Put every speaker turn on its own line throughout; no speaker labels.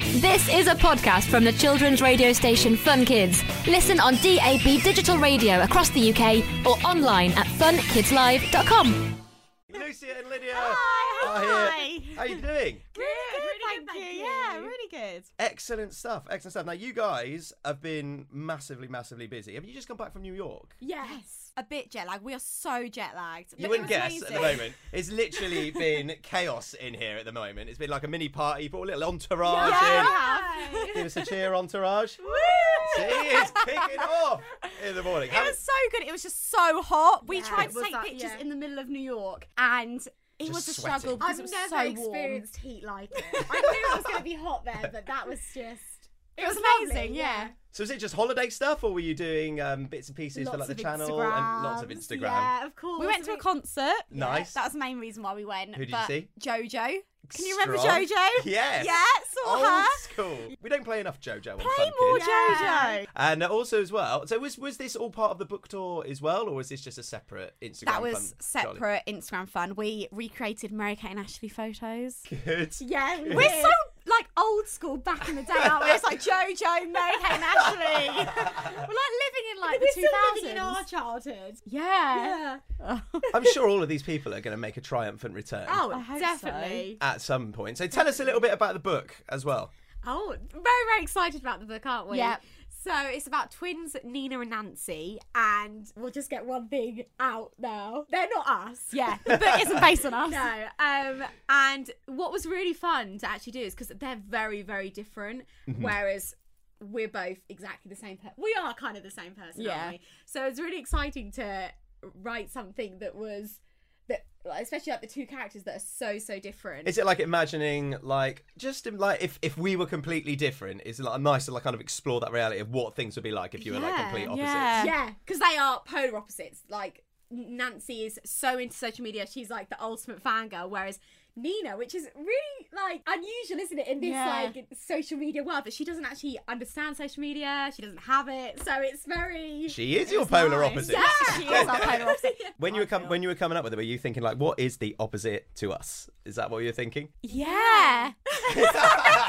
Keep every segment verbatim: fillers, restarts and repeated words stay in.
This is a podcast from the children's radio station Fun Kids. Listen on D A B digital radio across the U K or online at fun kids live dot com.
Lucy and Lydia
Hi,
are
hi.
here. How are you doing?
Good, really good, thank you. Yeah, really good.
Excellent stuff, excellent stuff. Now, you guys have been massively, massively busy. Have you just come back from New York?
Yes. A bit jet lagged. We are so jet lagged.
You wouldn't guess at the moment. It's literally been chaos in here at the moment. It's been like a mini party, brought a little entourage
Yeah,
in. Give us a cheer, entourage.
Woo!
See, it's kicking off in the morning.
It was so good. It was just so hot. We
Yeah,
tried
it
to
was
take
that-
pictures
yeah.
in the middle of New York, and it
Just
was a
sweating.
struggle because
I've
it was
never
so warm.
experienced heat like it. I knew it was going to be hot there, but that was just...
It was
lovely,
amazing, yeah.
So is it just holiday stuff, or were you doing um, bits and pieces for
Lots
like the
of
channel and lots of
Instagrams,
Instagram?
Yeah, of course.
We went to a concert.
Nice.
That was the main reason why we went.
Who did you
but
see?
Jojo. Can you remember
Strong.
Jojo?
Yes.
Yeah, saw
Old
her.
school. We don't play enough JoJo on
Play
Fun
more
Kids.
Jojo.
And also as well, so was was this all part of the book tour as well, or was this just a separate Instagram
That
fun,
was
Charlie?
separate Instagram fun. We recreated Mary-Kate and Ashley photos.
Good.
Yeah, we
We're
did.
so like old school back in the day, aren't we? It's like Jojo, Mary-Kate and Ashley. We're like living in like
We're
the
still
two thousands.
living in our childhood.
Yeah.
Yeah.
I'm sure all of these people are going to make a triumphant return
Oh,
I hope
definitely.
at some point. So tell us a little bit about the book as well.
Oh, very, very excited about the book, aren't we?
Yeah.
So it's about twins Nina and Nancy, and we'll just get one thing out now. They're not us.
Yeah. The book isn't based on us.
No. Um, and what was really fun to actually do is because they're very, very different, whereas we're both exactly the same person. We are kind of the same person,
Yeah.
aren't we? So it's really exciting to write something that was that, like, especially like the two characters that are so so different.
Is it like imagining, like, just in, like if, if we were completely different? Is it like nice to like kind of explore that reality of what things would be like if you were like
Yeah,
complete opposites?
yeah.
Yeah, because they are polar opposites. Like Nancy is so into social media; she's like the ultimate fangirl, whereas Nina, which is really like unusual, isn't it, in this
Yeah.
like social media world? But she doesn't actually understand social media; she doesn't have it, so it's very.
She is your
It's
polar
nice.
opposite.
Yeah.
She is our polar opposite.
When you
I
were com-
feel.
when you were coming up with it, were you thinking like, what is the opposite to us? Is that what you're thinking?
Yeah.
we even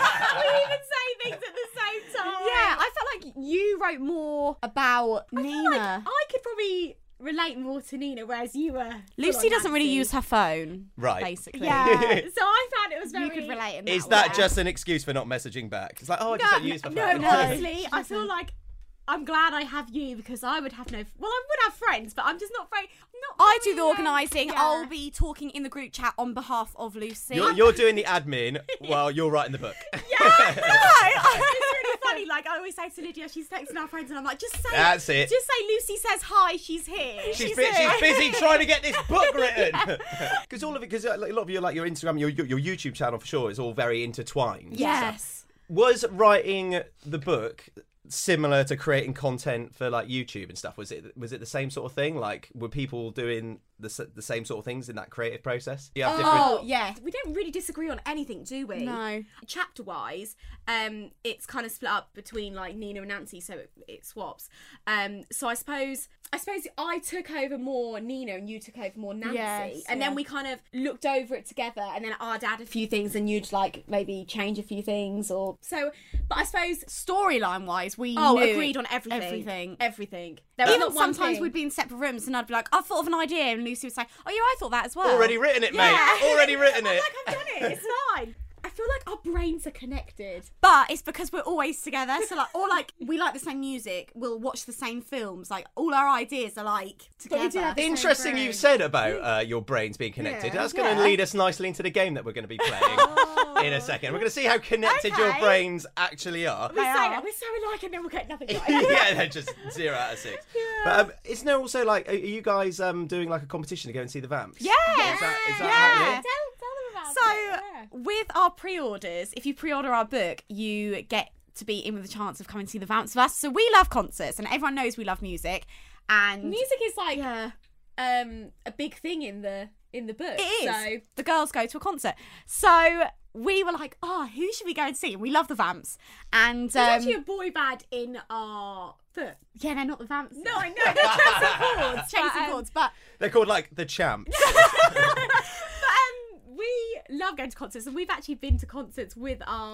say things at the same time.
Yeah, I felt like you wrote more about
I
Nina.
feel like I could probably relate more to Nina, whereas you were.
Lucy
full on
doesn't really
Nancy.
use her phone,
Right.
basically.
Yeah, so I found it was very.
You could relate in that
Is that
way.
just an excuse for not messaging back? It's like, oh, I just don't use my
no,
phone.
no, honestly, I feel like I'm glad I have you because I would have no. Well, I would have friends, but I'm just not very. Not
I do
very,
the
um,
organising.
yeah.
I'll be talking in the group chat on behalf of Lucy.
You're, you're doing the admin while you're writing the book.
Yeah, no, it's really funny. Like I always say to Lydia, she's texting our friends, and I'm like, just say.
That's it.
Just say Lucy says hi. She's here.
She's, bu- she's busy trying to get this book written. Because all of it, because a lot of your like your Instagram, your your YouTube channel for sure is all very intertwined.
Yes.
Was writing the book similar to creating content for like YouTube and stuff? Was it was it the same sort of thing? Like, were people doing the s- the same sort of things in that creative process? Do you have
Oh, yeah.
We don't really disagree on anything, do we?
No.
Chapter wise, um, it's kind of split up between like Nina and Nancy, so it, it swaps. Um, so I suppose I suppose I took over more Nina and you took over more Nancy,
Yes,
and
yeah.
then we kind of looked over it together, and then I'd add a few things, and you'd like maybe change a few things, or so. But I suppose
Storyline wise, we
oh,
knew
agreed on everything,
everything.
everything. There was
Even
not one
sometimes
thing.
we'd be in separate rooms and I'd be like, I thought of an idea, and Lucy would say, oh yeah, I thought that as well.
Already written it,
Yeah.
mate. Already written
I'm
it.
like, I've done it. It's fine. I feel like our brains are connected.
But it's because we're always together. So like, or like we like the same music. We'll watch the same films. Like all our ideas are like
But we
together.
do have the same
Interesting
brain.
you've said about uh, your brains being connected.
Yeah.
That's going to
Yeah.
lead us nicely into the game that we're going to be playing in a second. We're going to see how connected your
Okay.
brains actually are.
We're
They
so,
are.
we're so alike and then we'll get nothing right.
Yeah, they're just zero out of six. But um, isn't there also like, are you guys um, doing like a competition to go and see the Vamps?
Yeah.
Is that, is that
Yeah.
happening?
Tell, tell them about
So
it. Yeah.
with our pre-orders, if you pre-order our book, you get to be in with a chance of coming to see the Vamps with us. So we love concerts, and everyone knows we love music. And
Music is like
yeah,
um, a big thing in the in the book.
it is.
So
The girls go to a concert. So we were like, oh, who should we go and see? And we love the Vamps. And
there's
um,
actually a boy band in our book.
yeah, they're not the Vamps.
No, I know. They're chasing chords.
Chasing
but, um,
chords, but
They're called like the Champs.
but um, we love going to concerts, and we've actually been to concerts with our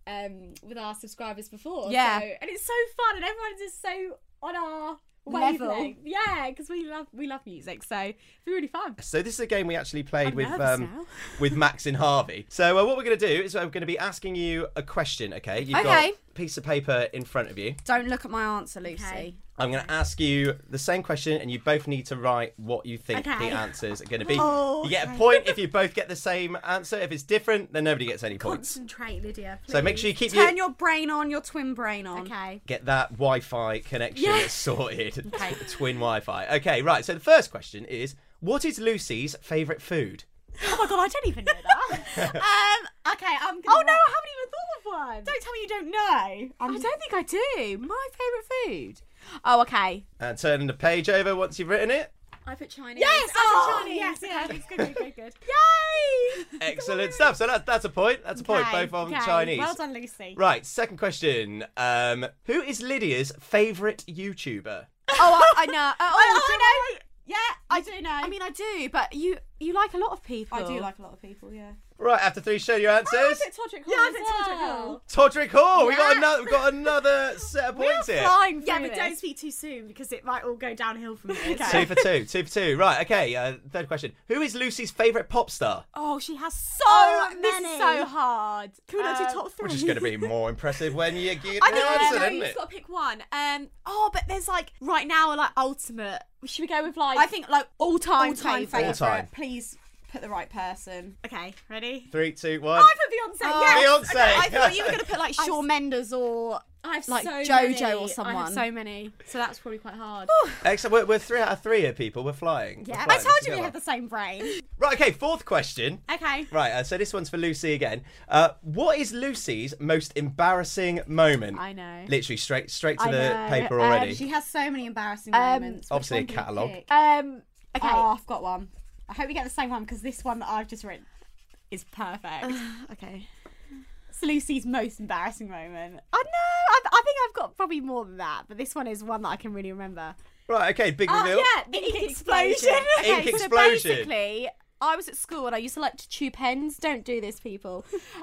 um, with our subscribers before.
Yeah.
So, and it's so fun, and everyone's just so on our
Level.
wavelength. Yeah, because we love we love music, so it'd be really fun.
So this is a game we actually played
I'm
with
nervous
um,
now.
with Max and Harvey. So uh, what we're going to do is we're going to be asking you a question, okay? You've got
Okay.
a piece of paper in front of you.
Don't look at my answer, Lucy.
Okay.
I'm going to ask you the same question, and you both need to write what you think
Okay.
the answers are going to be.
Oh,
you get a point if you both get the same answer. If it's different, then nobody gets any points.
Concentrate, Lydia. Please.
So make sure you keep
Turn
your
your brain on, your twin brain on.
Okay.
get that Wi-Fi connection
Yeah.
sorted.
Okay.
Twin Wi-Fi. Okay, right. So the first question is, what is Lucy's favourite food?
Oh my god, I don't even know that.
Um. Okay. I'm. Gonna
oh no,
write-
I haven't even thought of one. Don't tell me you don't know.
I
I'm,
don't think I do.
my favourite food. Oh, okay.
And turning the page over once you've written it.
I put Chinese.
Yes!
I
Oh,
put Chinese.
yes,
Yeah.
yes.
It's good. Good. Good. Good.
Yay!
Excellent stuff. So that, that's a point. That's a point.
Okay,
Both on
okay.
Chinese.
Well done, Lucy.
Right. Second question. Um, who is Lydia's favourite YouTuber?
Oh, I, I know. Oh,
I,
do you
I
know?
Yeah, I do know.
I mean, I do, but you you like a lot of people.
I do like a lot of people. Yeah.
Right. After three, show your answers.
I put Todrick Hall.
Yeah, I
as
put Todrick
well.
Hall.
Todrick Hall. We got
Yeah.
another. We've got another set of
We're
points here.
flying through
Yeah, but
this.
don't speak too soon because it might all go downhill from here.
Two for two. Two for two. Right. Okay. Uh, third question. Who is Lucy's favourite pop star?
Oh, she has so
Oh,
many.
this is so hard. Can we not do
Um,
top three?
Which is going to be more impressive when you get
I
the
think
answer,
no,
isn't
you've
it?
got to pick one. Um. Oh, but there's like right now, like ultimate. Should we go with like?
I think like
all time
all-time
favourite.
All time.
Please put the right person.
Okay, ready?
Three, two, one.
I put Beyonce.
Oh,
yes.
Beyonce.
I thought you were going to put like
I-
Shawn Mendes or
I have
like
so
JoJo
many.
or
I have
someone.
so many, so that's probably quite hard.
Excellent. We're, we're three out of three here, people. We're flying. We're
Yeah, I
flying.
told
This
you
is
we
going
have the same brain.
well. Right. Okay. Fourth question.
Okay.
Right. Uh, so this one's for Lucy again. Uh, what is Lucy's most embarrassing moment?
I know.
Literally straight straight to
I
the
know.
paper
Um,
already.
She has so many embarrassing
Um,
moments. Which
Obviously a
one do you
catalogue.
pick?
Um. Okay.
Oh, I've got one. I hope we get the same one because this one that I've just written is perfect.
Okay.
It's Lucy's most embarrassing moment. I know. I, I think I've got probably more than that, but this one is one that I can really remember.
Right. Okay. Big
Oh
reveal.
yeah, the ink explosion.
Ink
Okay, so
explosion.
basically, I was at school and I used to like to chew pens. Don't do this, people.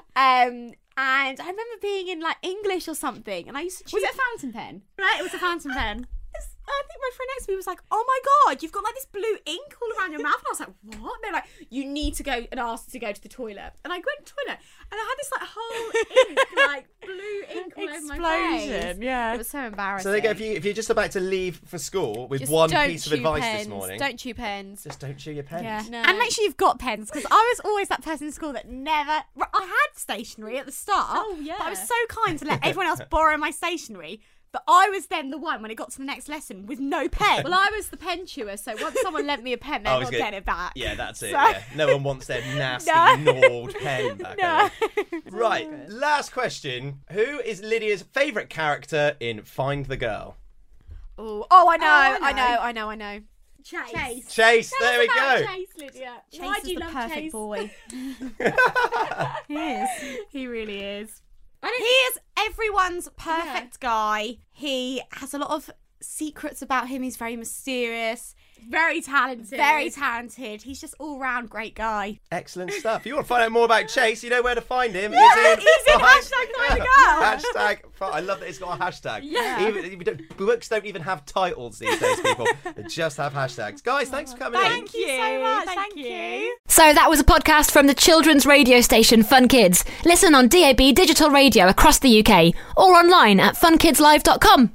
Um, and I remember being in like English or something, and I used to chew.
Was it a fountain pen?
Right, it was a fountain pen. I think my friend next to me was like, "Oh my god, you've got like this blue ink all around your mouth," and I was like, "What?"
They're like, you need to go and ask to go to the toilet. And I went to the toilet and I had this like whole ink, like blue ink all over my face.
Yeah, it was so embarrassing.
So there you go. If you if you're just about to leave for school with
Just
one
don't
piece of
chew
advice
pens.
this morning,
Don't chew pens.
just don't chew your pens.
Yeah,
No.
and make sure you've got pens because I was always that person in school that never. I had stationery at the start.
Oh, yeah.
But I was so kind to let everyone else borrow my stationery. But I was then the one when it got to the next lesson with no pen.
Well, I was the pen chewer, so once someone lent me a pen, they're
I was
not
gonna-
getting it back.
Yeah, that's it.
So-
Yeah. No one wants their nasty
No.
gnawed pen back.
No.
are they? Right. Last question. Who is Lydia's favourite character in Find the Girl?
Ooh. Oh, I know,
I
I
know.
know, I know, I know.
Chase.
Chase.
Chase.
Tell
there
us
we
about
go.
Chase, Lydia.
Chase
Why
is
do you
the
love
perfect
Chase?
boy. He is.
He really is.
He is everyone's perfect guy. He has a lot of secrets about him. He's very mysterious,
Very talented.
very talented. He's just all round great guy.
Excellent stuff. If you want to find out more about Chase, you know where to find him.
Yeah,
It's
he's in
Find-
hashtag Find the Girl.
Hashtag. fi- I love that it's got a hashtag.
Yeah.
Even, we don't- books don't even have titles these days, people. They just have hashtags. Guys, thanks for coming in.
Thank you so much.
Thank
Thank
you.
you.
So that was a podcast from the children's radio station Fun Kids. Listen on D A B digital radio across the U K or online at fun kids live dot com.